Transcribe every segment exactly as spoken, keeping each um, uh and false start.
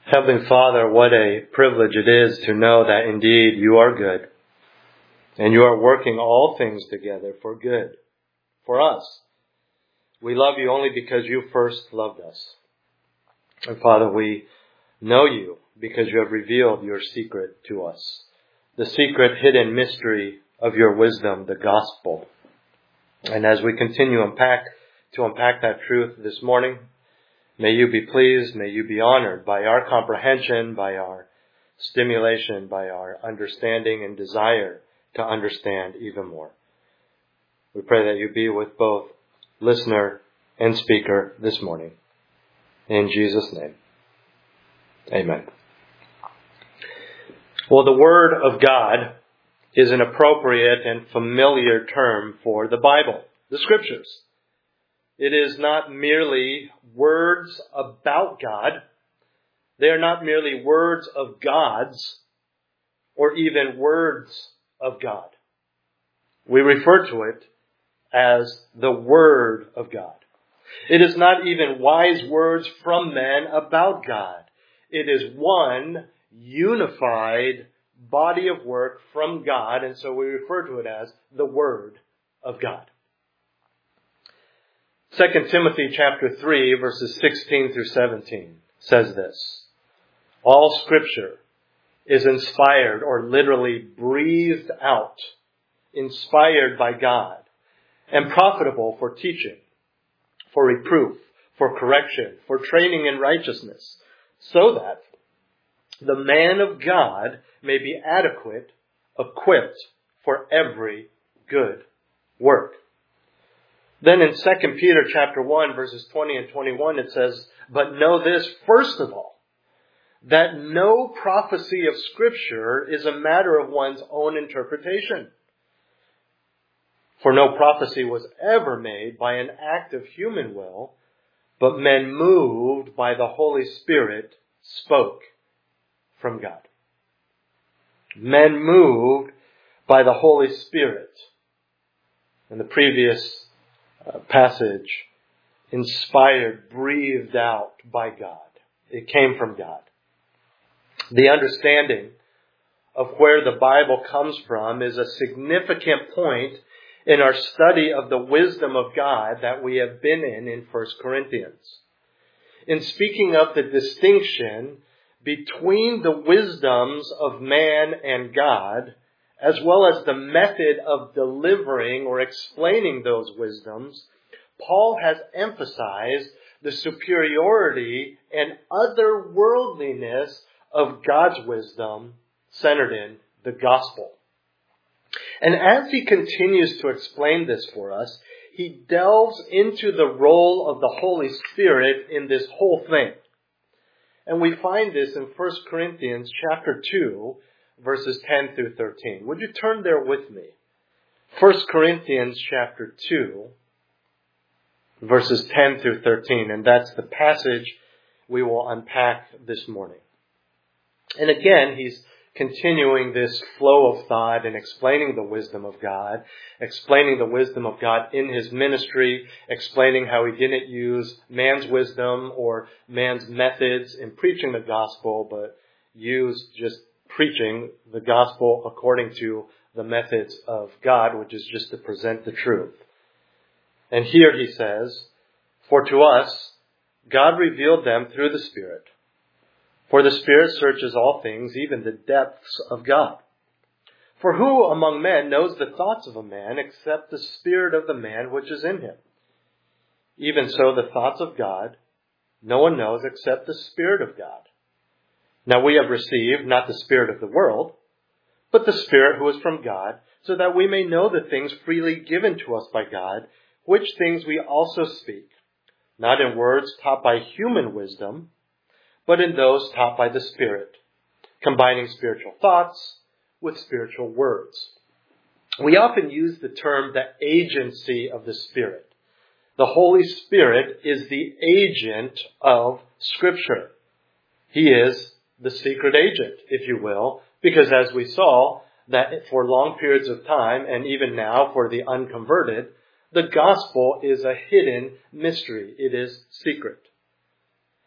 Heavenly Father, what a privilege it is to know that indeed you are good and you are working all things together for good, for us. We love you only because you first loved us. And Father, we know you because you have revealed your secret to us, the secret hidden mystery of your wisdom, the gospel. And as we continue unpack, to unpack that truth this morning, may you be pleased, may you be honored by our comprehension, by our stimulation, by our understanding and desire to understand even more. We pray that you be with both listener and speaker this morning. In Jesus' name, amen. Well, the Word of God is an appropriate and familiar term for the Bible, the Scriptures. It is not merely words about God. They are not merely words of God's or even words of God. We refer to it as the Word of God. It is not even wise words from men about God. It is one unified body of work from God, and so we refer to it as the Word of God. Second Timothy chapter three, verses sixteen through seventeen says this: all Scripture is inspired or literally breathed out, inspired by God, and profitable for teaching, for reproof, for correction, for training in righteousness, so that the man of God may be adequate, equipped for every good work. Then in Second Peter chapter one, verses twenty and twenty-one, it says, but know this first of all, that no prophecy of Scripture is a matter of one's own interpretation. For no prophecy was ever made by an act of human will, but men moved by the Holy Spirit spoke from God. Men moved by the Holy Spirit. In the previous uh, passage, inspired, breathed out by God. It came from God. The understanding of where the Bible comes from is a significant point in our study of the wisdom of God that we have been in in First Corinthians. In speaking of the distinction between the wisdoms of man and God, as well as the method of delivering or explaining those wisdoms, Paul has emphasized the superiority and otherworldliness of God's wisdom centered in the gospel. And as he continues to explain this for us, he delves into the role of the Holy Spirit in this whole thing. And we find this in First Corinthians chapter two, verses ten through thirteen. Would you turn there with me? First Corinthians chapter two, verses ten through thirteen. And that's the passage we will unpack this morning. And again, he's continuing this flow of thought and explaining the wisdom of God, explaining the wisdom of God in his ministry, explaining how he didn't use man's wisdom or man's methods in preaching the gospel, but used just preaching the gospel according to the methods of God, which is just to present the truth. And here he says, for to us, God revealed them through the Spirit. For the Spirit searches all things, even the depths of God. For who among men knows the thoughts of a man except the spirit of the man which is in him? Even so, the thoughts of God no one knows except the Spirit of God. Now we have received not the spirit of the world, but the Spirit who is from God, so that we may know the things freely given to us by God, which things we also speak, not in words taught by human wisdom, but in those taught by the Spirit, combining spiritual thoughts with spiritual words. We often use the term the agency of the Spirit. The Holy Spirit is the agent of Scripture. He is the secret agent, if you will, because as we saw, that for long periods of time, and even now for the unconverted, the gospel is a hidden mystery. It is secret.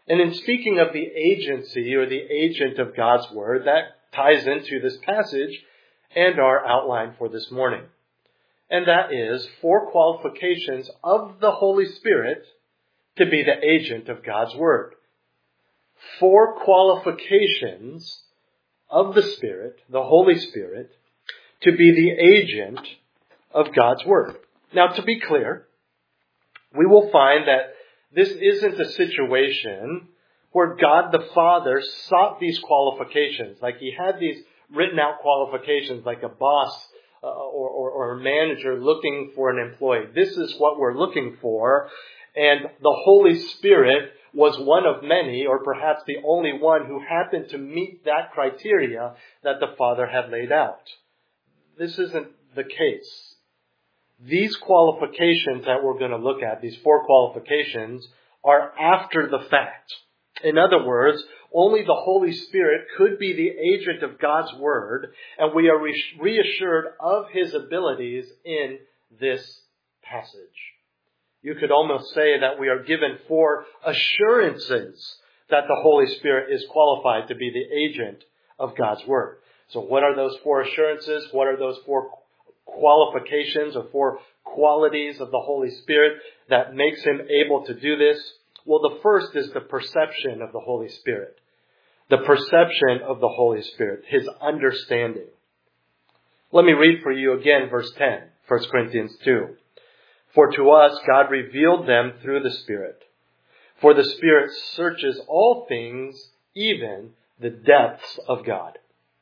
And in speaking of the agency or the agent of God's Word, that ties into this passage and our outline for this morning. And that is four qualifications of the Holy Spirit to be the agent of God's Word. Four qualifications of the Spirit, the Holy Spirit, to be the agent of God's Word. Now, to be clear, we will find that this isn't a situation where God the Father sought these qualifications, like he had these written out qualifications, like a boss uh, or, or, or a manager looking for an employee. This is what we're looking for, and the Holy Spirit was one of many, or perhaps the only one who happened to meet that criteria that the Father had laid out. This isn't the case. These qualifications that we're going to look at, these four qualifications, are after the fact. In other words, only the Holy Spirit could be the agent of God's Word, and we are reassured of His abilities in this passage. You could almost say that we are given four assurances that the Holy Spirit is qualified to be the agent of God's Word. So what are those four assurances? What are those four qualifications or four qualities of the Holy Spirit that makes Him able to do this? Well, the first is the perception of the Holy Spirit. The perception of the Holy Spirit, His understanding. Let me read for you again verse ten, First Corinthians two. For to us God revealed them through the Spirit. For the Spirit searches all things, even the depths of God.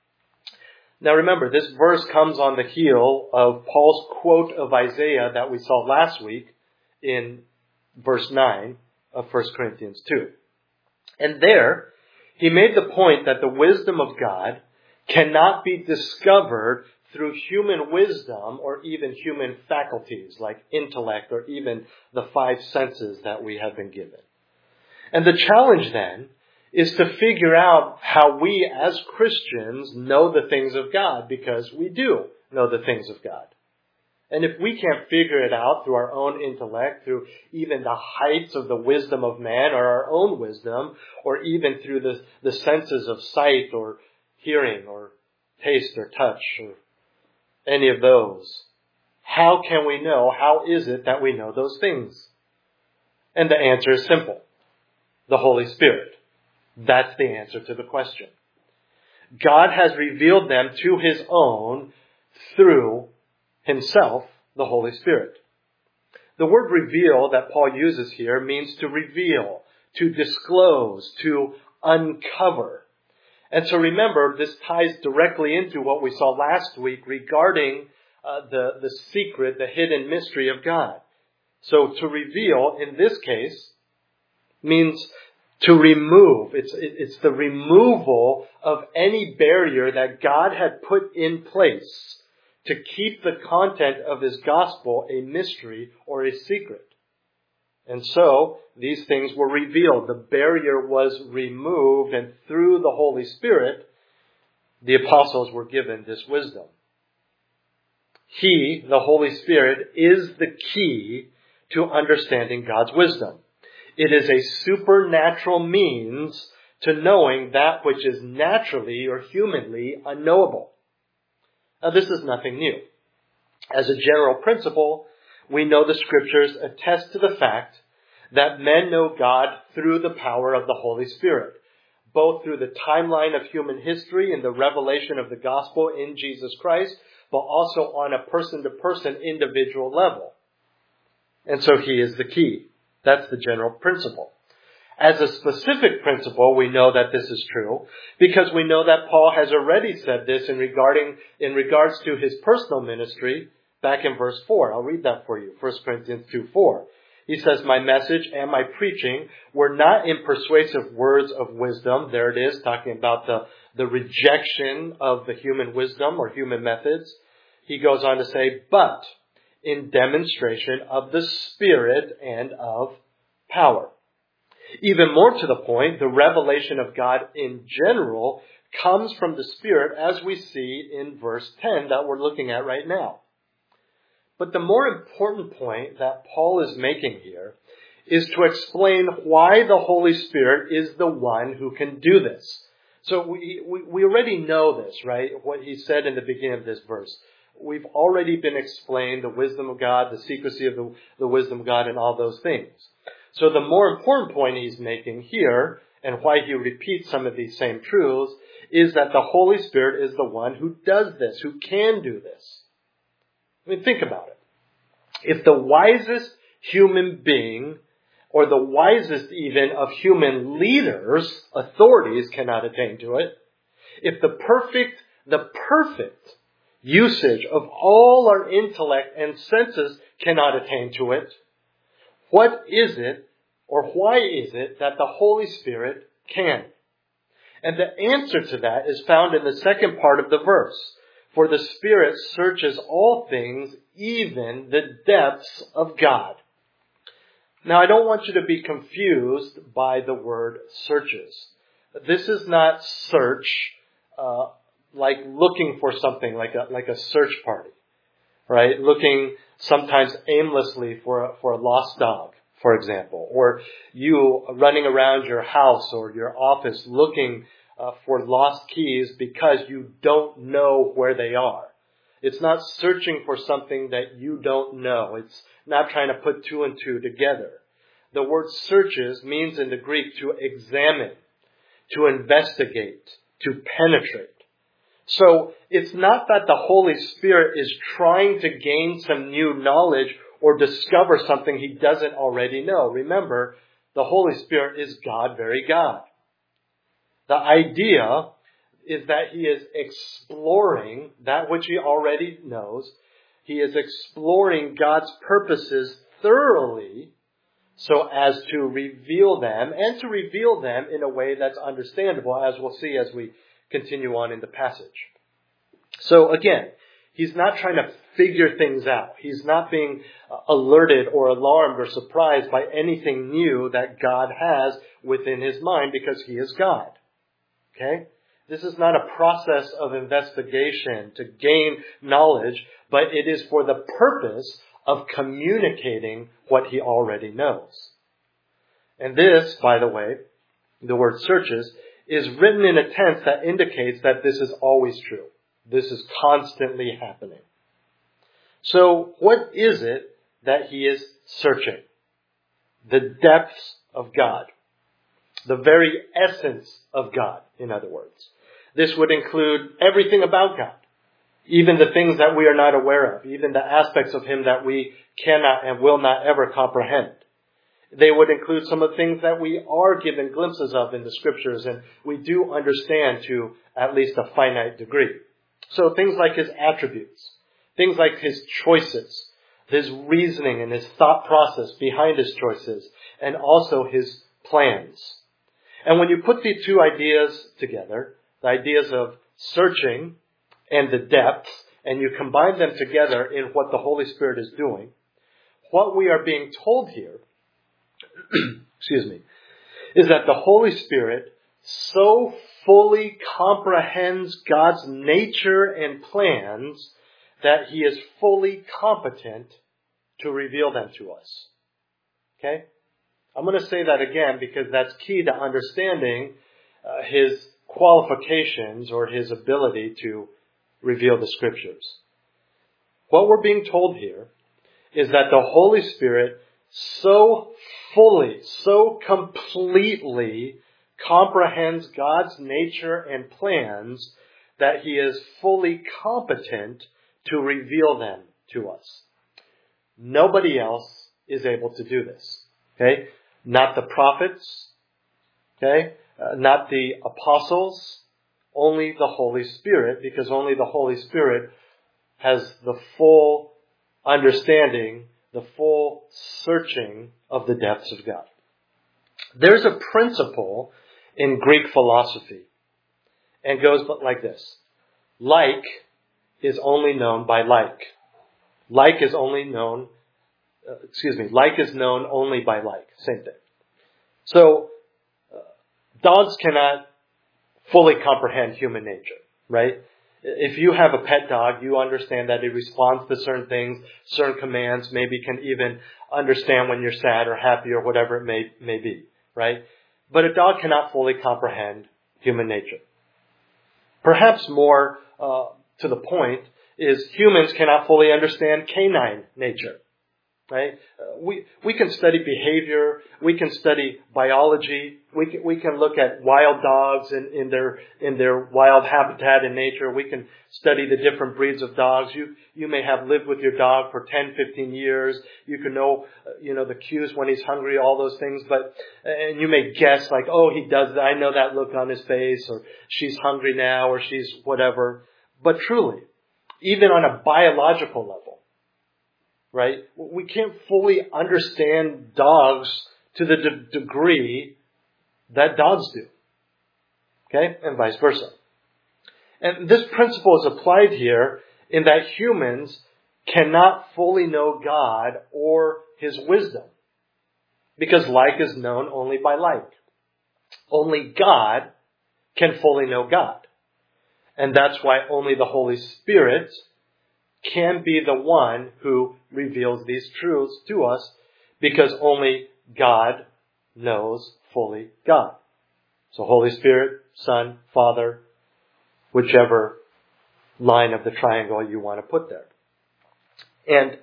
Now remember, this verse comes on the heel of Paul's quote of Isaiah that we saw last week in verse nine of First Corinthians two. And there, he made the point that the wisdom of God cannot be discovered through human wisdom or even human faculties like intellect or even the five senses that we have been given. And the challenge then is to figure out how we as Christians know the things of God, because we do know the things of God. And if we can't figure it out through our own intellect, through even the heights of the wisdom of man or our own wisdom, or even through the, the senses of sight or hearing or taste or touch or any of those, how can we know? How is it that we know those things? And the answer is simple. The Holy Spirit. That's the answer to the question. God has revealed them to His own through Himself, the Holy Spirit. The word reveal that Paul uses here means to reveal, to disclose, to uncover. And so remember, this ties directly into what we saw last week regarding uh, the, the secret, the hidden mystery of God. So to reveal, in this case, means to remove. It's, it's the removal of any barrier that God had put in place to keep the content of His gospel a mystery or a secret. And so, these things were revealed. The barrier was removed, and through the Holy Spirit, the apostles were given this wisdom. He, the Holy Spirit, is the key to understanding God's wisdom. It is a supernatural means to knowing that which is naturally or humanly unknowable. Now, this is nothing new. As a general principle, we know the Scriptures attest to the fact that men know God through the power of the Holy Spirit, both through the timeline of human history and the revelation of the gospel in Jesus Christ, but also on a person-to-person individual level. And so He is the key. That's the general principle. As a specific principle, we know that this is true because we know that Paul has already said this in regarding in regards to his personal ministry back in verse four. I'll read that for you. First Corinthians two four. He says, "My message and my preaching were not in persuasive words of wisdom." There it is, talking about the, the rejection of the human wisdom or human methods. He goes on to say, "but in demonstration of the Spirit and of power." Even more to the point, the revelation of God in general comes from the Spirit, as we see in verse ten that we're looking at right now. But the more important point that Paul is making here is to explain why the Holy Spirit is the one who can do this. So we, we, we already know this, right? What he said in the beginning of this verse. We've already been explained the wisdom of God, the secrecy of the, the wisdom of God, and all those things. So the more important point he's making here, and why he repeats some of these same truths, is that the Holy Spirit is the one who does this, who can do this. I mean, think about it. If the wisest human being, or the wisest even of human leaders, authorities, cannot attain to it, if the perfect, the perfect usage of all our intellect and senses cannot attain to it, what is it, or why is it that the Holy Spirit can? And the answer to that is found in the second part of the verse. For the Spirit searches all things, even the depths of God. Now, I don't want you to be confused by the word searches. This is not search, uh, like looking for something, like a, like a search party, right? Looking sometimes aimlessly for a, for a lost dog, for example, or you running around your house or your office looking uh, for lost keys because you don't know where they are. It's not searching for something that you don't know. It's not trying to put two and two together. The word searches means in the Greek to examine, to investigate, to penetrate. So it's not that the Holy Spirit is trying to gain some new knowledge or discover something he doesn't already know. Remember, the Holy Spirit is God, very God. The idea is that he is exploring that which he already knows. He is exploring God's purposes thoroughly so as to reveal them, and to reveal them in a way that's understandable, as we'll see as we continue on in the passage. So again, he's not trying to figure things out. He's not being alerted or alarmed or surprised by anything new that God has within his mind, because he is God. Okay? This is not a process of investigation to gain knowledge, but it is for the purpose of communicating what he already knows. And this, by the way, the word searches, is written in a tense that indicates that this is always true. This is constantly happening. So what is it that he is searching? The depths of God. The very essence of God, in other words. This would include everything about God. Even the things that we are not aware of. Even the aspects of him that we cannot and will not ever comprehend. They would include some of the things that we are given glimpses of in the scriptures, and we do understand to at least a finite degree. So things like his attributes, things like his choices, his reasoning and his thought process behind his choices, and also his plans. And when you put these two ideas together, the ideas of searching and the depths, and you combine them together in what the Holy Spirit is doing, what we are being told here, excuse me, is that the Holy Spirit so fully comprehends God's nature and plans that he is fully competent to reveal them to us. Okay? I'm going to say that again because that's key to understanding uh, his qualifications or his ability to reveal the scriptures. What we're being told here is that the Holy Spirit so fully, so completely comprehends God's nature and plans that he is fully competent to reveal them to us. Nobody else is able to do this. Okay? Not the prophets. Okay? Uh, not the apostles. Only the Holy Spirit, because only the Holy Spirit has the full understanding, the full searching of the depths of God. There's a principle in Greek philosophy, and goes like this. Like is only known by like. Like is only known, uh, excuse me, like is known only by like. Same thing. So, uh, dogs cannot fully comprehend human nature, right? If you have a pet dog, you understand that it responds to certain things, certain commands, maybe can even understand when you're sad or happy or whatever it may, may be, right? But a dog cannot fully comprehend human nature. Perhaps more uh, to the point is humans cannot fully understand canine nature. Right? Uh, we we can study behavior. We can study biology. We can, we can look at wild dogs in, in their in their wild habitat in nature. We can study the different breeds of dogs. You you may have lived with your dog for ten, fifteen years. You can know uh, you know the cues when he's hungry, all those things. But and you may guess like, oh, he does that. I know that look on his face, or she's hungry now, or she's whatever. But truly, even on a biological level, right? We can't fully understand dogs to the de- degree that dogs do. Okay? And vice versa. And this principle is applied here in that humans cannot fully know God or His wisdom. Because like is known only by like. Only God can fully know God. And that's why only the Holy Spirit can be the one who reveals these truths to us, because only God knows fully God. So Holy Spirit, Son, Father, whichever line of the triangle you want to put there. And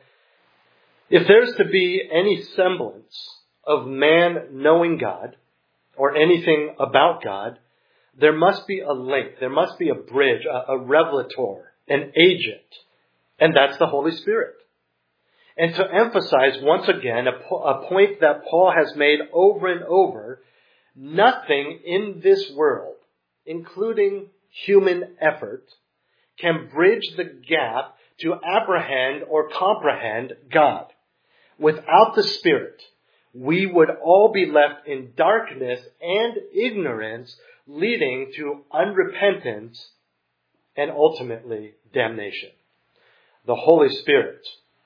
if there's to be any semblance of man knowing God or anything about God, there must be a link, there must be a bridge, a, a revelator, an agent. And that's the Holy Spirit. And to emphasize once again a, po- a point that Paul has made over and over, nothing in this world, including human effort, can bridge the gap to apprehend or comprehend God. Without the Spirit, we would all be left in darkness and ignorance, leading to unrepentance and ultimately damnation. The Holy Spirit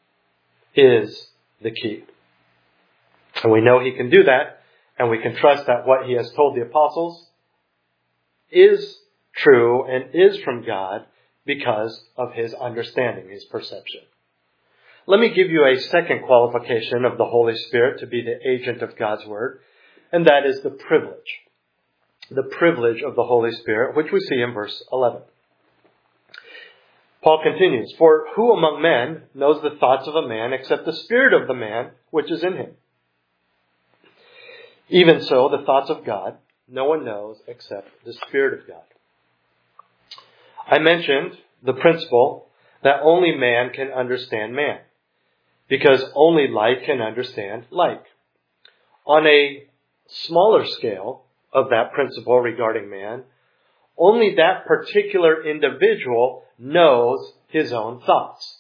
is the key. And we know He can do that, and we can trust that what He has told the apostles is true and is from God because of His understanding, His perception. Let me give you a second qualification of the Holy Spirit to be the agent of God's Word, and that is the privilege. The privilege of the Holy Spirit, which we see in verse eleven. Paul continues, "For who among men knows the thoughts of a man except the spirit of the man which is in him? Even so, the thoughts of God no one knows except the Spirit of God." I mentioned the principle that only man can understand man, because only like can understand like. On a smaller scale of that principle regarding man, only that particular individual knows his own thoughts.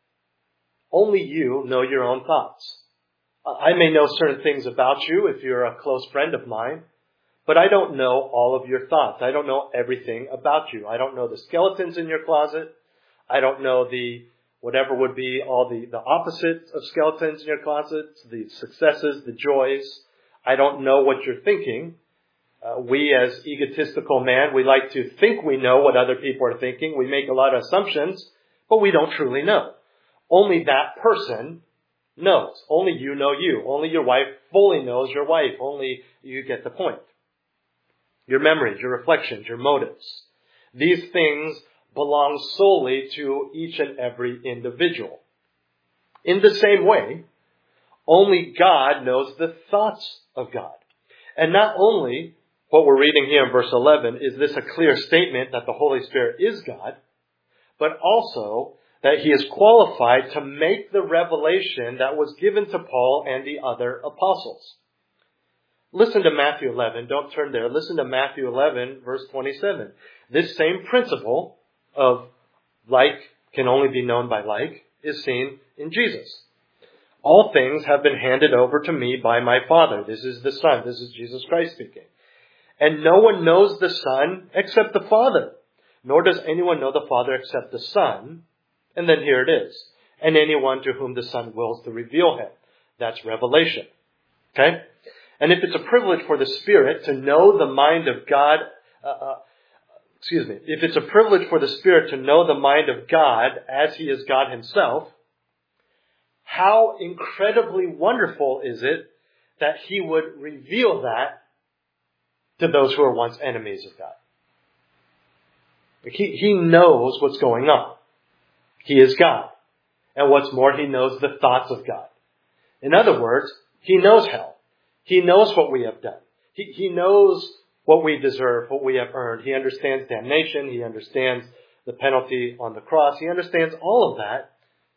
Only you know your own thoughts. I may know certain things about you if you're a close friend of mine, but I don't know all of your thoughts. I don't know everything about you. I don't know the skeletons in your closet. I don't know the, whatever would be all the, the opposites of skeletons in your closet, the successes, the joys. I don't know what you're thinking. Uh, we as egotistical man, we like to think we know what other people are thinking. We make a lot of assumptions, but we don't truly know. Only that person knows. Only you know you. Only your wife fully knows your wife. Only you get the point. Your memories, your reflections, your motives. These things belong solely to each and every individual. In the same way, only God knows the thoughts of God. And not only what we're reading here in verse eleven, is this a clear statement that the Holy Spirit is God, but also that He is qualified to make the revelation that was given to Paul and the other apostles. Listen to Matthew eleven. Don't turn there. Listen to Matthew eleven, verse twenty-seven. This same principle of like can only be known by like is seen in Jesus. All things have been handed over to me by my Father. This is the Son. This is Jesus Christ speaking. And no one knows the Son except the Father, nor does anyone know the Father except the Son. And then here it is. And anyone to whom the Son wills to reveal Him. That's revelation. Okay? And if it's a privilege for the Spirit to know the mind of God, uh, uh, excuse me, if it's a privilege for the Spirit to know the mind of God as He is God Himself, how incredibly wonderful is it that He would reveal that to those who were once enemies of God. He, he knows what's going on. He is God. And what's more, He knows the thoughts of God. In other words, He knows hell. He knows what we have done. He, he knows what we deserve, what we have earned. He understands damnation. He understands the penalty on the cross. He understands all of that.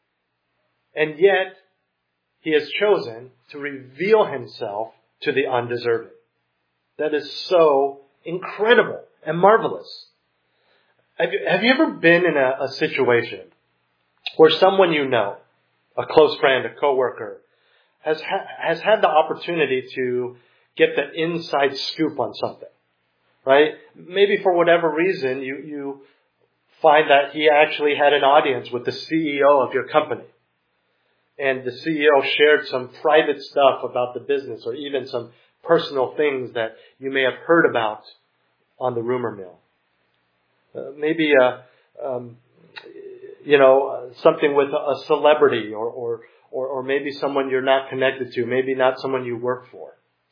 And yet, He has chosen to reveal Himself to the undeserving. That is so incredible and marvelous. Have you, have you ever been in a, a situation where someone you know, a close friend, a coworker, has ha- has had the opportunity to get the inside scoop on something, right? Maybe for whatever reason, you, you find that he actually had an audience with the C E O of your company. And the C E O shared some private stuff about the business or even some personal things that you may have heard about on the rumor mill. Uh, maybe, a, um, you know, uh, something with a, a celebrity or, or, or, or maybe someone you're not connected to, maybe not someone you work for.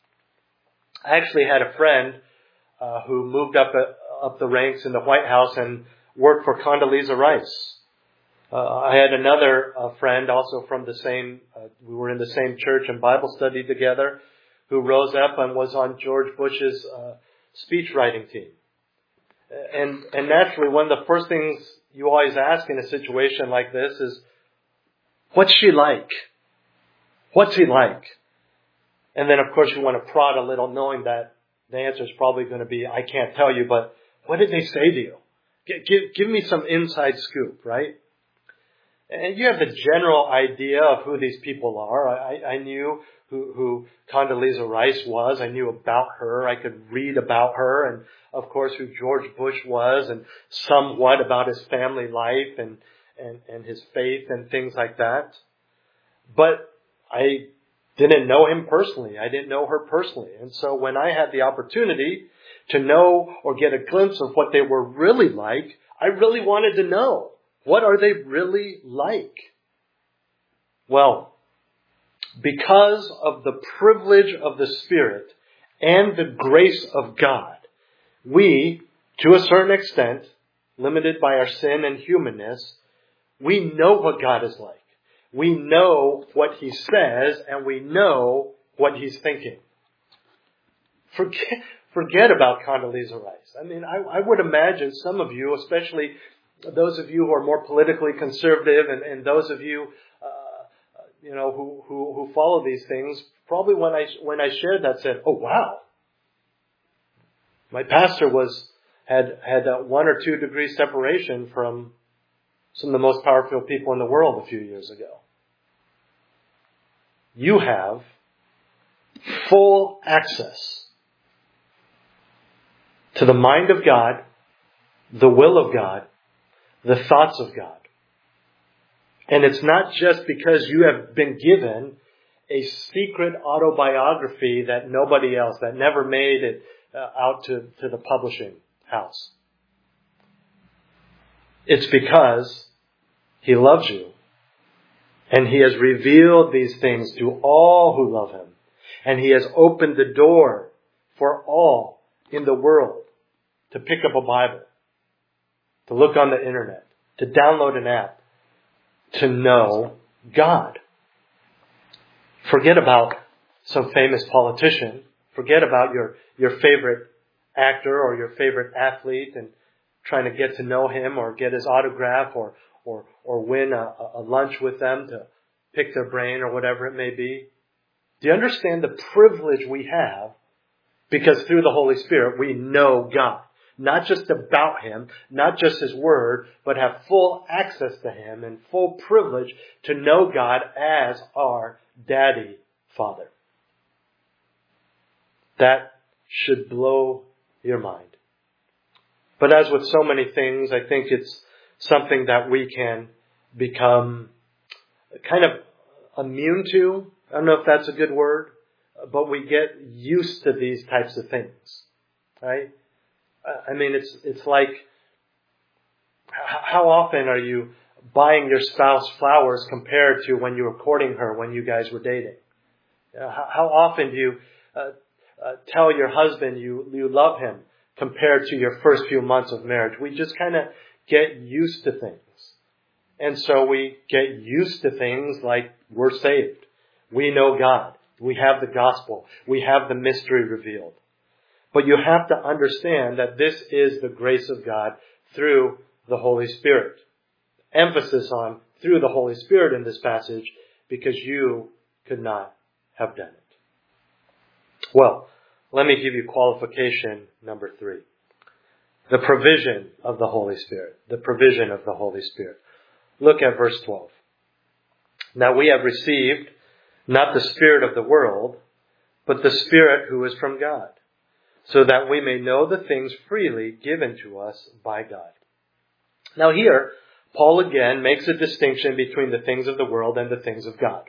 I actually had a friend uh, who moved up uh, up the ranks in the White House and worked for Condoleezza Rice. Uh, I had another uh, friend also from the same, uh, we were in the same church and Bible study together, who rose up and was on George Bush's uh, speech writing team. And, and naturally, one of the first things you always ask in a situation like this is, what's she like? What's he like? And then, of course, you want to prod a little, knowing that the answer is probably going to be, I can't tell you, but what did they say to you? Give, give, give me some inside scoop, right? And you have the general idea of who these people are. I, I knew who, who Condoleezza Rice was. I knew about her. I could read about her. And, of course, who George Bush was and somewhat about his family life and, and, and his faith and things like that. But I didn't know him personally. I didn't know her personally. And so when I had the opportunity to know or get a glimpse of what they were really like, I really wanted to know. What are they really like? Well, because of the privilege of the Spirit and the grace of God, we, to a certain extent, limited by our sin and humanness, we know what God is like. We know what He says, and we know what He's thinking. Forget, forget about Condoleezza Rice. I mean, I, I would imagine some of you, especially those of you who are more politically conservative and, and those of you, uh, you know, who, who, who follow these things, probably when I, when I shared that said, oh wow, my pastor was, had, had a one or two degree separation from some of the most powerful people in the world a few years ago. You have full access to the mind of God, the will of God, the thoughts of God. And it's not just because you have been given a secret autobiography that nobody else, that never made it uh, out to, to the publishing house. It's because He loves you. And He has revealed these things to all who love Him. And He has opened the door for all in the world to pick up a Bible, to look on the internet, to download an app, to know God. Forget about some famous politician. Forget about your, your favorite actor or your favorite athlete and trying to get to know him or get his autograph or, or, or win a, a lunch with them to pick their brain or whatever it may be. Do you understand the privilege we have? Because through the Holy Spirit, we know God. Not just about Him, not just His Word, but have full access to Him and full privilege to know God as our Daddy Father. That should blow your mind. But as with so many things, I think it's something that we can become kind of immune to. I don't know if that's a good word, but we get used to these types of things, right? I mean, it's it's like, how often are you buying your spouse flowers compared to when you were courting her, when you guys were dating? How often do you uh, uh, tell your husband you, you love him compared to your first few months of marriage? We just kind of get used to things. And so we get used to things like we're saved. We know God. We have the gospel. We have the mystery revealed. But you have to understand that this is the grace of God through the Holy Spirit. Emphasis on through the Holy Spirit in this passage, because you could not have done it. Well, let me give you qualification number three. The provision of the Holy Spirit. The provision of the Holy Spirit. Look at verse twelve. Now we have received not the spirit of the world, but the Spirit who is from God, so that we may know the things freely given to us by God. Now here, Paul again makes a distinction between the things of the world and the things of God.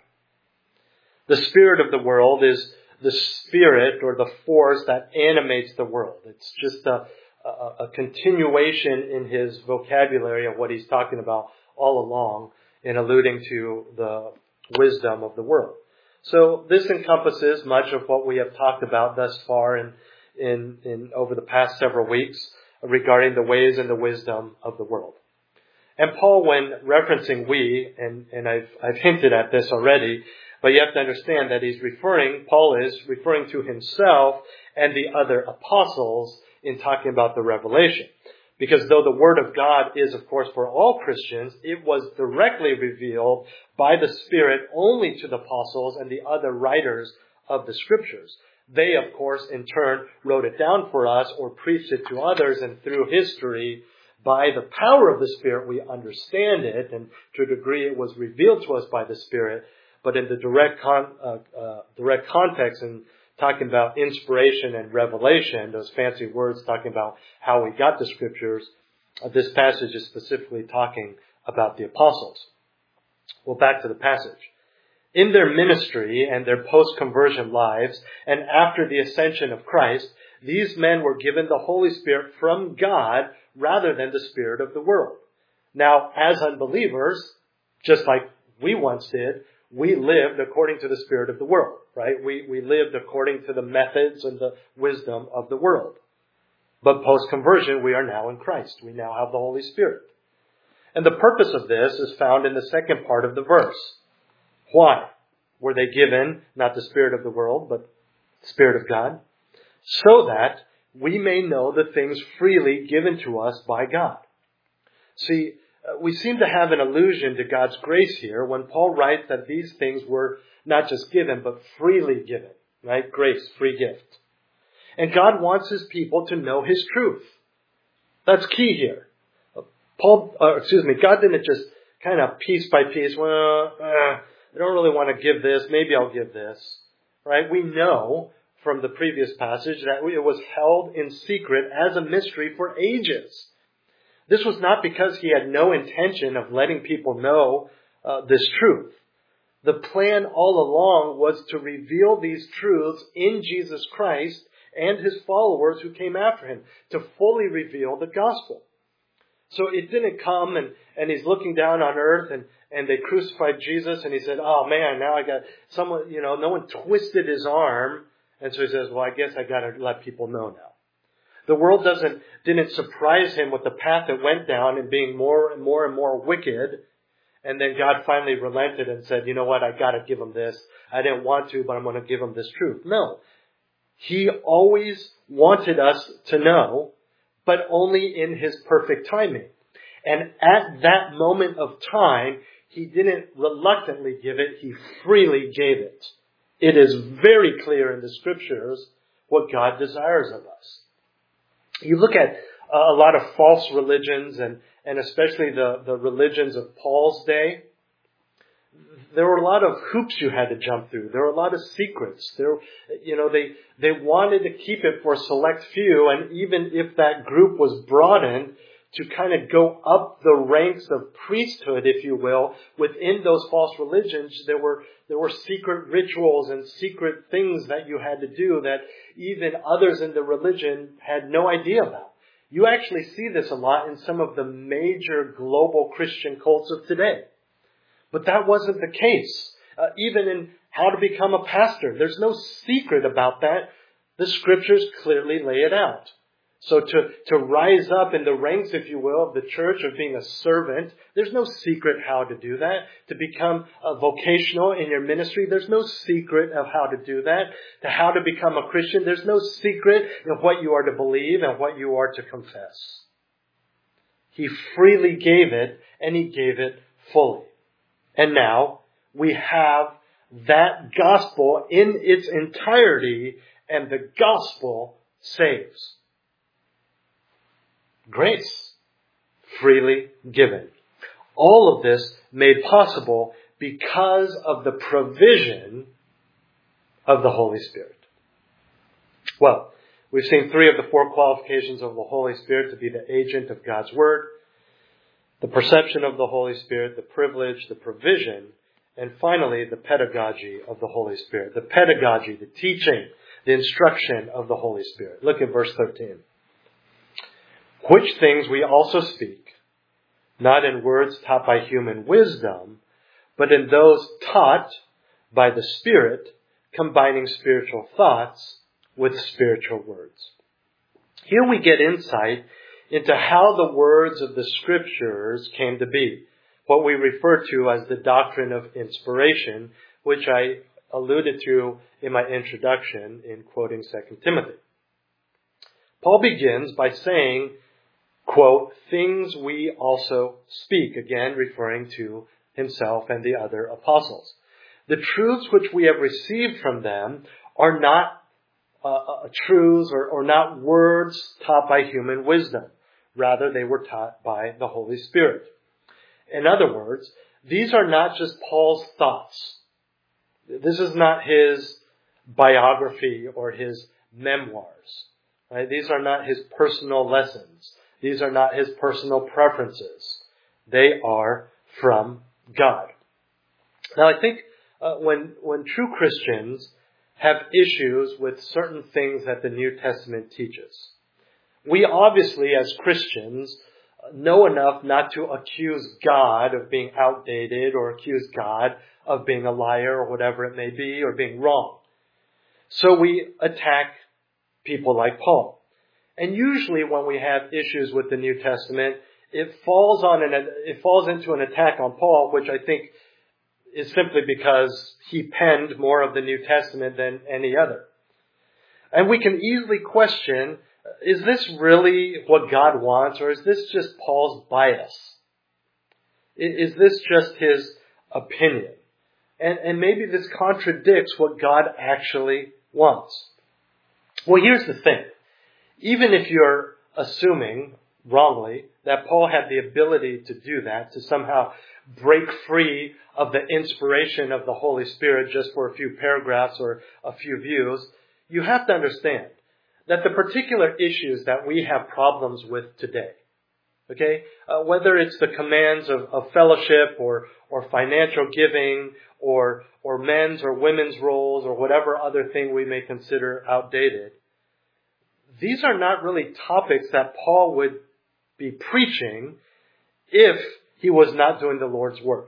The spirit of the world is the spirit or the force that animates the world. It's just a, a, a continuation in his vocabulary of what he's talking about all along in alluding to the wisdom of the world. So this encompasses much of what we have talked about thus far in, in, in over the past several weeks regarding the ways and the wisdom of the world. And Paul, when referencing we, and, and I've, I've hinted at this already, but you have to understand that he's referring, Paul is referring to himself and the other apostles in talking about the revelation. Because though the Word of God is, of course, for all Christians, it was directly revealed by the Spirit only to the apostles and the other writers of the Scriptures. They, of course, in turn, wrote it down for us or preached it to others, and through history, by the power of the Spirit, we understand it, and to a degree it was revealed to us by the Spirit. But in the direct con, uh, uh, direct context and talking about inspiration and revelation, those fancy words talking about how we got the Scriptures, uh, this passage is specifically talking about the apostles. Well, back to the passage. In their ministry and their post-conversion lives, and after the ascension of Christ, these men were given the Holy Spirit from God rather than the spirit of the world. Now, as unbelievers, just like we once did, we lived according to the spirit of the world, right? We, we lived according to the methods and the wisdom of the world. But post-conversion, we are now in Christ. We now have the Holy Spirit. And the purpose of this is found in the second part of the verse. Why were they given not the spirit of the world, but the Spirit of God? So that we may know the things freely given to us by God. See, we seem to have an allusion to God's grace here when Paul writes that these things were not just given, but freely given, right? Grace, free gift. And God wants His people to know His truth. That's key here. Paul, uh, excuse me, God didn't just kind of piece by piece, well, uh, I don't really want to give this, maybe I'll give this, right? We know from the previous passage that it was held in secret as a mystery for ages. This was not because He had no intention of letting people know uh, this truth. The plan all along was to reveal these truths in Jesus Christ and His followers who came after Him, to fully reveal the gospel. So it didn't come and, and He's looking down on earth and, and they crucified Jesus and He said, oh man, now I got someone, you know, no one twisted His arm. And so He says, well, I guess I got to let people know now. The world doesn't, didn't surprise Him with the path it went down and being more and more and more wicked. And then God finally relented and said, you know what, I got to give them this. I didn't want to, but I'm going to give them this truth. No. He always wanted us to know, but only in His perfect timing. And at that moment of time, He didn't reluctantly give it. He freely gave it. It is very clear in the Scriptures what God desires of us. You look at a lot of false religions, and, and especially the, the religions of Paul's day. There were a lot of hoops you had to jump through. There were a lot of secrets. There, you know, they, they wanted to keep it for a select few, and even if that group was broadened, to kind of go up the ranks of priesthood, if you will, within those false religions, there were there were secret rituals and secret things that you had to do that even others in the religion had no idea about. You actually see this a lot in some of the major global Christian cults of today. But that wasn't the case. Uh, even in how to become a pastor, there's no secret about that. The scriptures clearly lay it out. So to, to rise up in the ranks, if you will, of the church, of being a servant, there's no secret how to do that. To become a vocational in your ministry, there's no secret of how to do that. To how to become a Christian, there's no secret of what you are to believe and what you are to confess. He freely gave it, and He gave it fully. And now we have that gospel in its entirety, and the gospel saves. Grace, freely given. All of this made possible because of the provision of the Holy Spirit. Well, we've seen three of the four qualifications of the Holy Spirit to be the agent of God's Word, the perception of the Holy Spirit, the privilege, the provision, and finally the pedagogy of the Holy Spirit. The pedagogy, the teaching, the instruction of the Holy Spirit. Look at verse thirteen. Which things we also speak, not in words taught by human wisdom, but in those taught by the Spirit, combining spiritual thoughts with spiritual words. Here we get insight into how the words of the Scriptures came to be, what we refer to as the doctrine of inspiration, which I alluded to in my introduction in quoting Second Timothy. Paul begins by saying, quote, things we also speak, again referring to himself and the other apostles. The truths which we have received from them are not uh, truths or, or not words taught by human wisdom. Rather, they were taught by the Holy Spirit. In other words, these are not just Paul's thoughts. This is not his biography or his memoirs. Right? These are not his personal lessons. These are not his personal preferences. They are from God. Now, I think uh, when when true Christians have issues with certain things that the New Testament teaches, we obviously, as Christians, know enough not to accuse God of being outdated or accuse God of being a liar or whatever it may be or being wrong. So we attack people like Paul. And usually when we have issues with the New Testament, it falls on an, it falls into an attack on Paul, which I think is simply because he penned more of the New Testament than any other. And we can easily question, is this really what God wants, or is this just Paul's bias? Is this just his opinion? And, and maybe this contradicts what God actually wants. Well, here's the thing. Even if you're assuming, wrongly, that Paul had the ability to do that, to somehow break free of the inspiration of the Holy Spirit just for a few paragraphs or a few views, you have to understand that the particular issues that we have problems with today, okay, uh, whether it's the commands of, of fellowship or, or financial giving or, or men's or women's roles or whatever other thing we may consider outdated, these are not really topics that Paul would be preaching if he was not doing the Lord's work.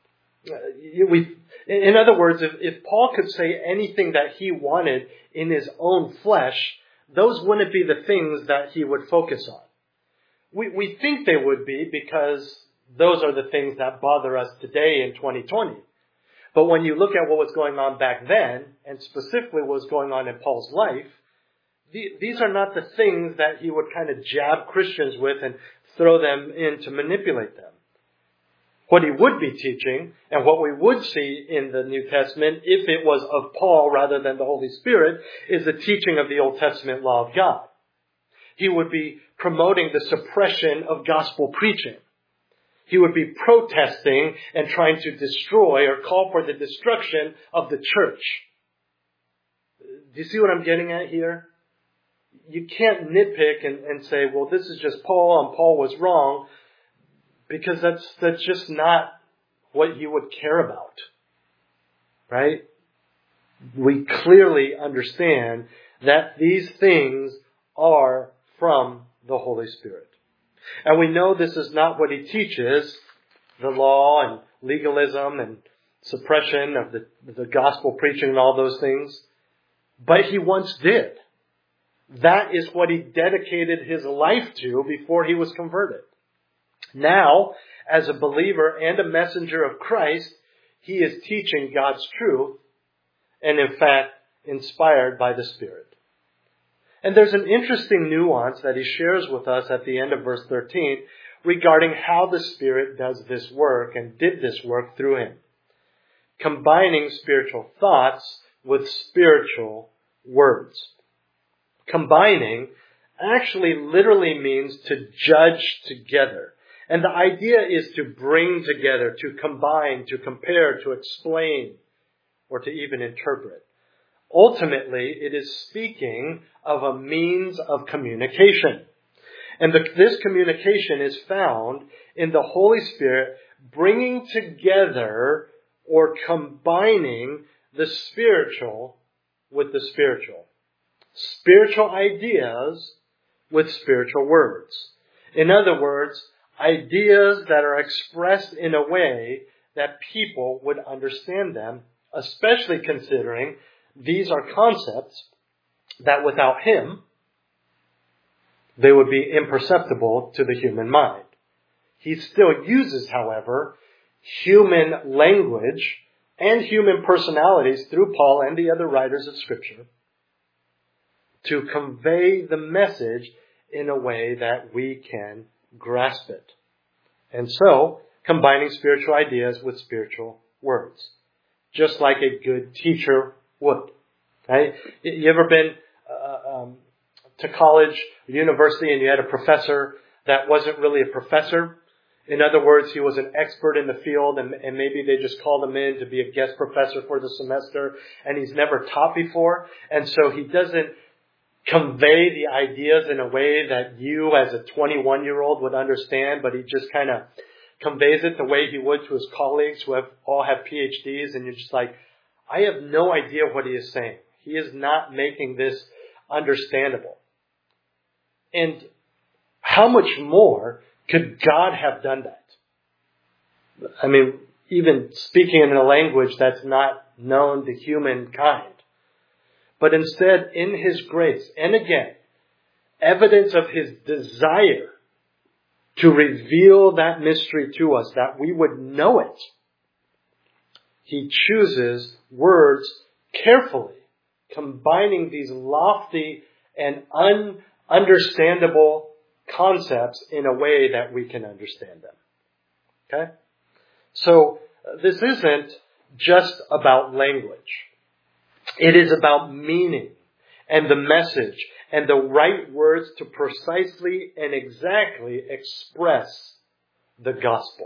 We, in other words, if, if Paul could say anything that he wanted in his own flesh, those wouldn't be the things that he would focus on. We, we think they would be because those are the things that bother us today in twenty twenty. But when you look at what was going on back then, and specifically what was going on in Paul's life, these are not the things that he would kind of jab Christians with and throw them in to manipulate them. What he would be teaching, and what we would see in the New Testament, if it was of Paul rather than the Holy Spirit, is the teaching of the Old Testament law of God. He would be promoting the suppression of gospel preaching. He would be protesting and trying to destroy or call for the destruction of the church. Do you see what I'm getting at here? You can't nitpick and, and say, well, this is just Paul and Paul was wrong, because that's that's just not what you would care about, right? We clearly understand that these things are from the the Holy Spirit. And we know this is not what he teaches, the law and legalism and suppression of the, the gospel preaching and all those things. But he once did. That is what he dedicated his life to before he was converted. Now, as a believer and a messenger of Christ, he is teaching God's truth and, in fact, inspired by the Spirit. And there's an interesting nuance that he shares with us at the end of verse thirteen regarding how the Spirit does this work and did this work through him. Combining spiritual thoughts with spiritual words. Combining actually literally means to judge together. And the idea is to bring together, to combine, to compare, to explain, or to even interpret. Ultimately, it is speaking of a means of communication. And the, this communication is found in the Holy Spirit bringing together or combining the spiritual with the spiritual. Spiritual ideas with spiritual words. In other words, ideas that are expressed in a way that people would understand them, especially considering these are concepts that without him, they would be imperceptible to the human mind. He still uses, however, human language and human personalities through Paul and the other writers of Scripture to convey the message in a way that we can grasp it. And so, combining spiritual ideas with spiritual words. Just like a good teacher would. Right? You ever been uh, um, to college or university and you had a professor that wasn't really a professor? In other words, he was an expert in the field and, and maybe they just called him in to be a guest professor for the semester and he's never taught before. And so he doesn't convey the ideas in a way that you as a twenty-one-year-old would understand, but he just kind of conveys it the way he would to his colleagues who have all have P H Ds, and you're just like, I have no idea what he is saying. He is not making this understandable. And how much more could God have done that? I mean, even speaking in a language that's not known to humankind. But instead, in his grace, and again, evidence of his desire to reveal that mystery to us, that we would know it, he chooses words carefully, combining these lofty and ununderstandable concepts in a way that we can understand them. Okay? So, this isn't just about language. It is about meaning and the message and the right words to precisely and exactly express the gospel.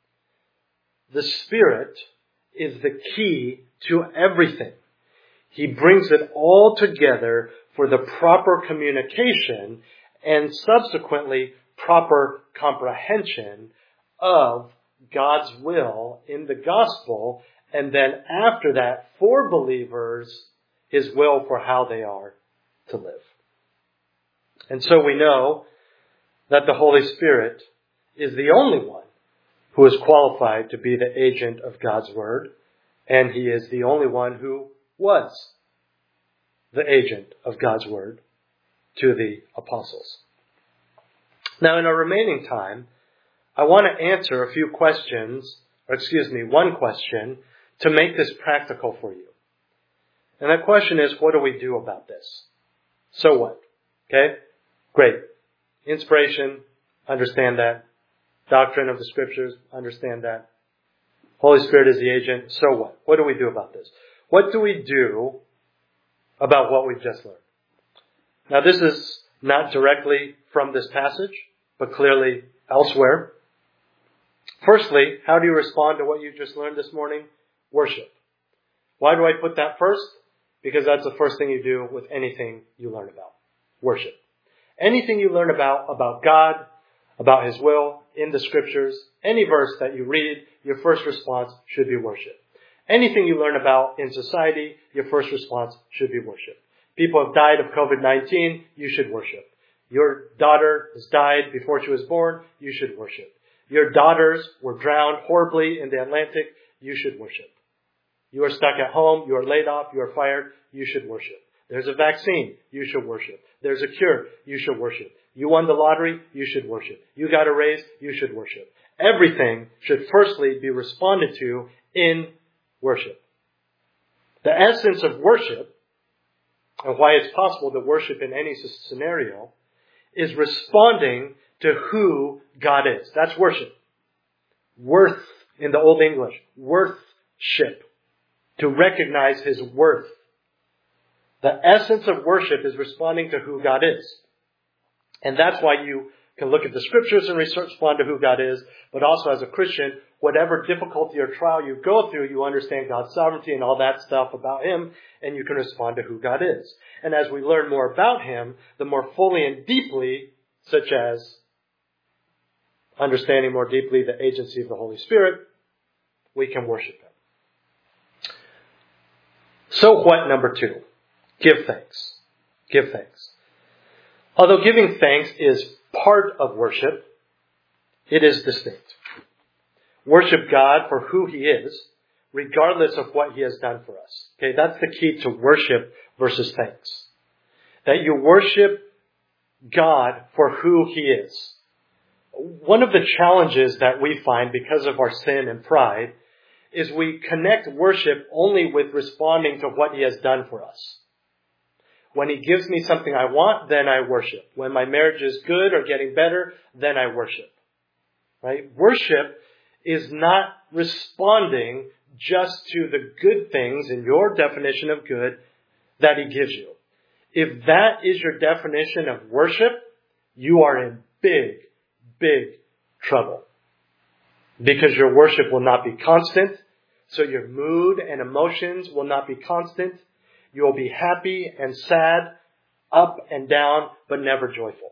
The Spirit is the key to everything. He brings it all together for the proper communication and subsequently proper comprehension of God's will in the gospel. And then after that, for believers, his will for how they are to live. And so we know that the Holy Spirit is the only one who is qualified to be the agent of God's word. And he is the only one who was the agent of God's word to the apostles. Now, in our remaining time, I want to answer a few questions, or excuse me, one question, to make this practical for you. And that question is, what do we do about this? So what? Okay? Great. Inspiration, understand that. Doctrine of the Scriptures, understand that. Holy Spirit is the agent, so what? What do we do about this? What do we do about what we've just learned? Now, this is not directly from this passage, but clearly elsewhere. Firstly, how do you respond to what you just learned this morning? Worship. Why do I put that first? Because that's the first thing you do with anything you learn about. Worship. Anything you learn about, about God, about his will, in the Scriptures, any verse that you read, your first response should be worship. Anything you learn about in society, your first response should be worship. People have died of covid nineteen, you should worship. Your daughter has died before she was born. You should worship. Your daughters were drowned horribly in the Atlantic. You should worship. You are stuck at home. You are laid off. You are fired. You should worship. There's a vaccine. You should worship. There's a cure. You should worship. You won the lottery. You should worship. You got a raise. You should worship. Everything should firstly be responded to in worship. The essence of worship, and why it's possible to worship in any scenario, is responding to who God is. That's worship. Worth in the Old English. Worthship. To recognize His worth. The essence of worship is responding to who God is. And that's why you can look at the Scriptures and respond to who God is, but also as a Christian, whatever difficulty or trial you go through, you understand God's sovereignty and all that stuff about Him, and you can respond to who God is. And as we learn more about Him, the more fully and deeply, such as understanding more deeply the agency of the Holy Spirit, we can worship Him. So what, number two? Give thanks. Give thanks. Although giving thanks is part of worship, it is distinct. Worship God for who He is, regardless of what He has done for us. Okay, that's the key to worship versus thanks. That you worship God for who He is. One of the challenges that we find because of our sin and pride is we connect worship only with responding to what He has done for us. When He gives me something I want, then I worship. When my marriage is good or getting better, then I worship. Right? Worship is not responding just to the good things in your definition of good that He gives you. If that is your definition of worship, you are in big, big trouble. Because your worship will not be constant, so your mood and emotions will not be constant. You will be happy and sad, up and down, but never joyful.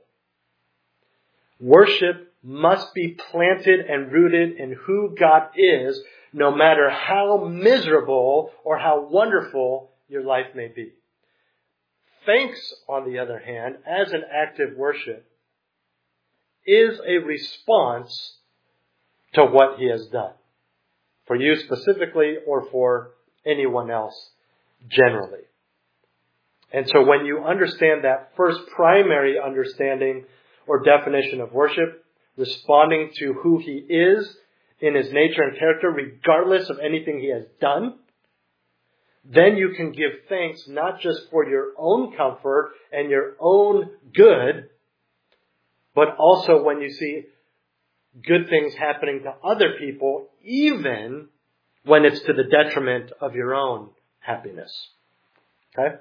Worship must be planted and rooted in who God is, no matter how miserable or how wonderful your life may be. Thanks, on the other hand, as an active worship, is a response to what He has done. For you specifically or for anyone else generally. And so when you understand that first primary understanding or definition of worship, responding to who He is in His nature and character, regardless of anything He has done, then you can give thanks not just for your own comfort and your own good, but also when you see good things happening to other people, even when it's to the detriment of your own happiness. Okay?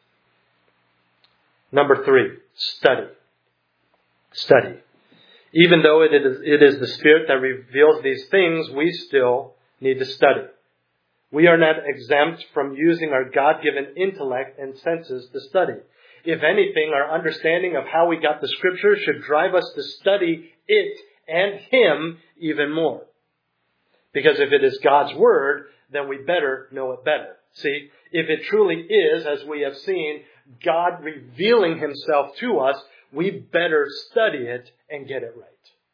Number three, study. Study. Even though it is, it is the Spirit that reveals these things, we still need to study. We are not exempt from using our God-given intellect and senses to study. If anything, our understanding of how we got the Scripture should drive us to study it and Him even more. Because if it is God's Word, then we better know it better. See, if it truly is, as we have seen, God revealing Himself to us, we better study it and get it right.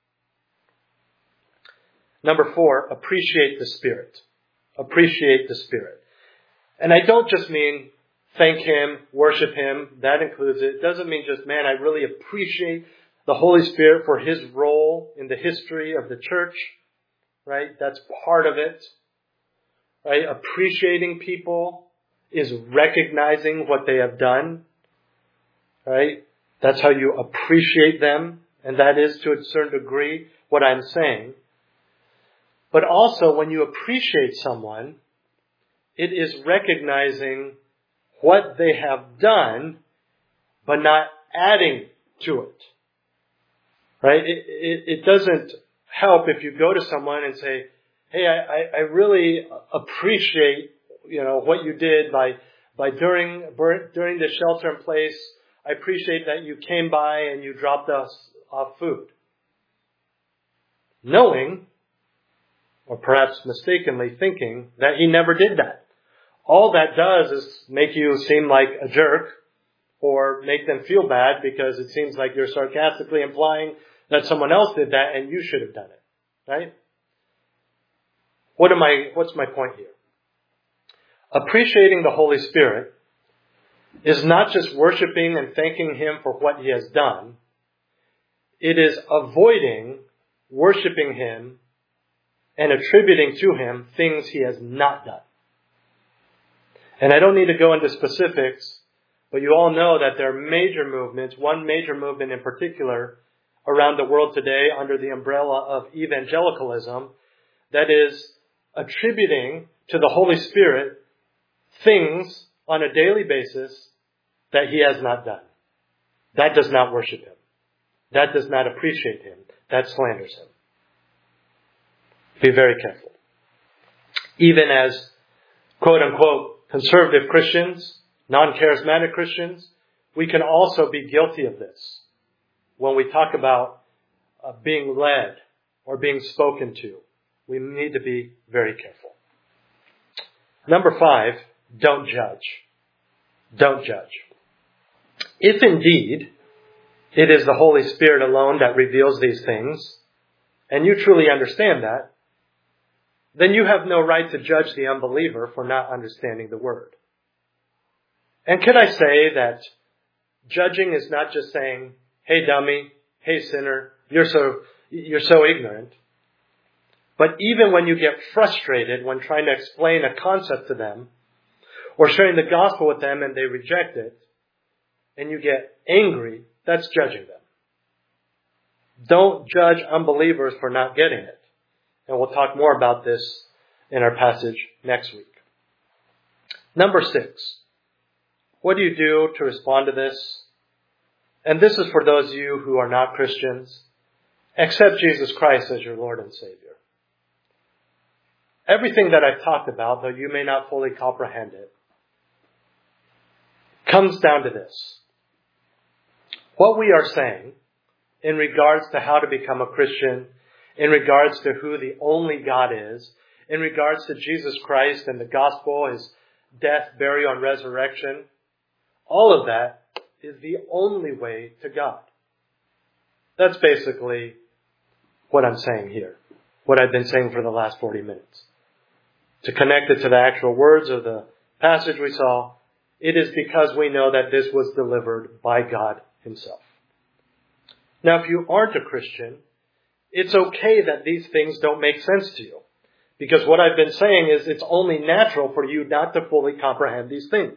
Number four, appreciate the Spirit. Appreciate the Spirit. And I don't just mean thank Him, worship Him. That includes it. It doesn't mean just, man, I really appreciate the Holy Spirit for His role in the history of the church. Right? That's part of it. Right? Appreciating people is recognizing what they have done. Right? That's how you appreciate them. And that is, to a certain degree, what I'm saying. But also, when you appreciate someone, it is recognizing what they have done, but not adding to it. Right? It, it, it doesn't help if you go to someone and say, hey, I, I really appreciate, you know, what you did by, by during, during the shelter in place. I appreciate that you came by and you dropped us off food. Knowing, or perhaps mistakenly thinking, that he never did that. All that does is make you seem like a jerk, or make them feel bad because it seems like you're sarcastically implying that someone else did that and you should have done it. Right? What am I, what's my point here? Appreciating the Holy Spirit is not just worshiping and thanking Him for what He has done. It is avoiding worshiping Him and attributing to Him things He has not done. And I don't need to go into specifics, but you all know that there are major movements, one major movement in particular around the world today under the umbrella of evangelicalism, that is attributing to the Holy Spirit things on a daily basis that He has not done. That does not worship Him. That does not appreciate Him. That slanders Him. Be very careful. Even as quote unquote conservative Christians, non-charismatic Christians, we can also be guilty of this when we talk about uh, being led or being spoken to. We need to be very careful. Number five, don't judge. Don't judge. If indeed it is the Holy Spirit alone that reveals these things, and you truly understand that, then you have no right to judge the unbeliever for not understanding the Word. And can I say that judging is not just saying, hey dummy, hey sinner, you're so, you're so ignorant. But even when you get frustrated when trying to explain a concept to them, or sharing the gospel with them and they reject it, and you get angry, that's judging them. Don't judge unbelievers for not getting it. And we'll talk more about this in our passage next week. Number six. What do you do to respond to this? And this is for those of you who are not Christians. Accept Jesus Christ as your Lord and Savior. Everything that I've talked about, though you may not fully comprehend it, comes down to this. What we are saying in regards to how to become a Christian, in regards to who the only God is, in regards to Jesus Christ and the gospel, His death, burial, and resurrection, all of that is the only way to God. That's basically what I'm saying here, what I've been saying for the last forty minutes. To connect it to the actual words of the passage we saw, it is because we know that this was delivered by God Himself. Now, if you aren't a Christian, it's okay that these things don't make sense to you. Because what I've been saying is it's only natural for you not to fully comprehend these things.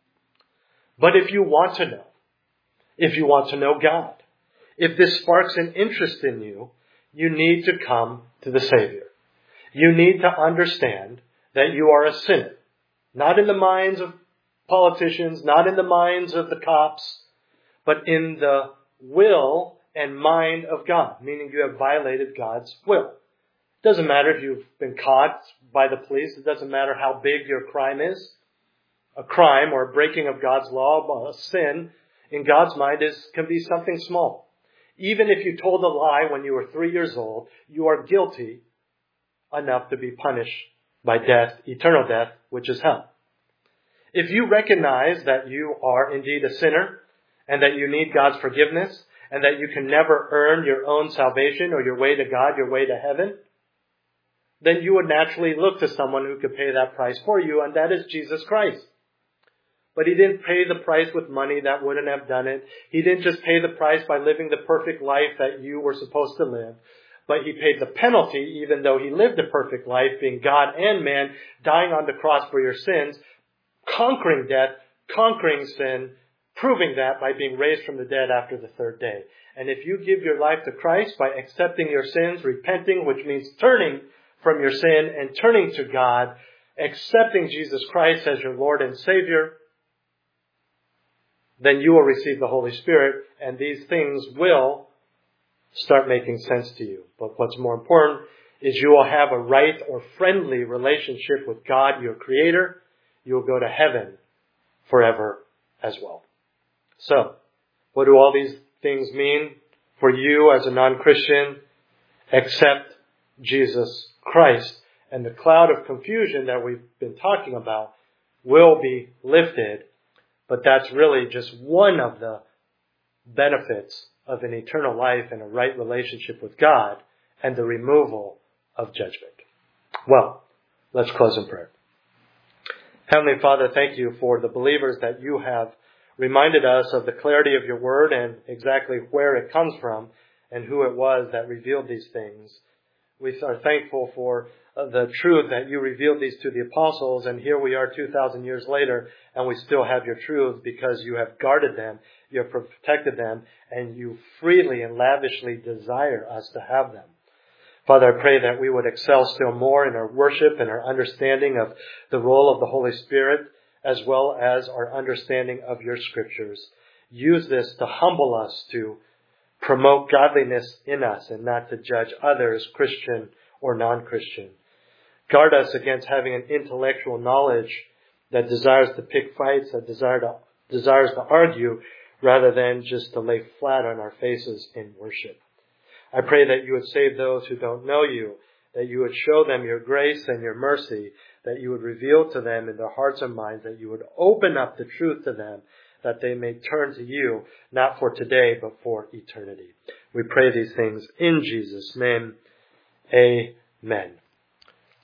But if you want to know, if you want to know God, if this sparks an interest in you, you need to come to the Savior. You need to understand that you are a sinner. Not in the minds of politicians, not in the minds of the cops, but in the will and mind of God, meaning you have violated God's will. It doesn't matter if you've been caught by the police. It doesn't matter how big your crime is. A crime or a breaking of God's law, a sin, in God's mind is can be something small. Even if you told a lie when you were three years old, you are guilty enough to be punished by death, eternal death, which is hell. If you recognize that you are indeed a sinner and that you need God's forgiveness and that you can never earn your own salvation or your way to God, your way to heaven, then you would naturally look to someone who could pay that price for you, and that is Jesus Christ. But He didn't pay the price with money that wouldn't have done it. He didn't just pay the price by living the perfect life that you were supposed to live. But He paid the penalty, even though He lived a perfect life, being God and man, dying on the cross for your sins, conquering death, conquering sin, proving that by being raised from the dead after the third day. And if you give your life to Christ by accepting your sins, repenting, which means turning from your sin and turning to God, accepting Jesus Christ as your Lord and Savior, then you will receive the Holy Spirit, and these things will start making sense to you. But what's more important is you will have a right or friendly relationship with God, your Creator. You will go to heaven forever as well. So, what do all these things mean for you as a non-Christian? Accept Jesus Christ, and the cloud of confusion that we've been talking about will be lifted But that's really just one of the benefits of an eternal life and a right relationship with God and the removal of judgment. Well, let's close in prayer. Heavenly Father, thank you for the believers that you have reminded us of the clarity of your word and exactly where it comes from and who it was that revealed these things. We are thankful for the truth that you revealed these to the apostles, and here we are two thousand years later, and we still have your truth because you have guarded them, you have protected them, and you freely and lavishly desire us to have them. Father, I pray that we would excel still more in our worship and our understanding of the role of the Holy Spirit, as well as our understanding of your scriptures. Use this to humble us, to promote godliness in us, and not to judge others, Christian or non-Christian. Guard us against having an intellectual knowledge that desires to pick fights, that desire to, desires to argue, rather than just to lay flat on our faces in worship. I pray that you would save those who don't know you, that you would show them your grace and your mercy, that you would reveal to them in their hearts and minds, that you would open up the truth to them, that they may turn to you, not for today, but for eternity. We pray these things in Jesus' name. Amen.